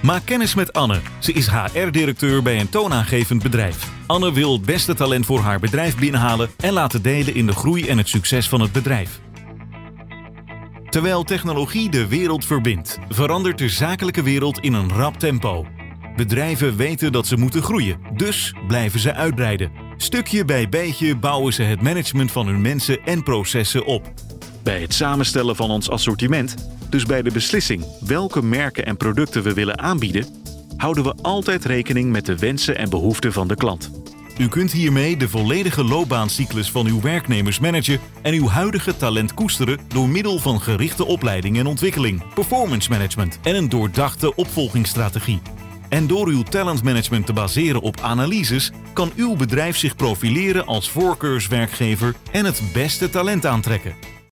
Maak kennis met Anne. Ze is HR-directeur bij een toonaangevend bedrijf. Anne wil het beste talent voor haar bedrijf binnenhalen en laten delen in de groei en het succes van het bedrijf. Terwijl technologie de wereld verbindt, verandert de zakelijke wereld in een rap tempo. Bedrijven weten dat ze moeten groeien, dus blijven ze uitbreiden. Stukje bij beetje bouwen ze het management van hun mensen en processen op. Bij het samenstellen van ons assortiment, dus bij de beslissing welke merken en producten we willen aanbieden, houden we altijd rekening met de wensen en behoeften van de klant. U kunt hiermee de volledige loopbaancyclus van uw werknemers managen en uw huidige talent koesteren door middel van gerichte opleiding en ontwikkeling, performance management en een doordachte opvolgingsstrategie. En door uw talentmanagement te baseren op analyses, kan uw bedrijf zich profileren als voorkeurswerkgever en het beste talent aantrekken.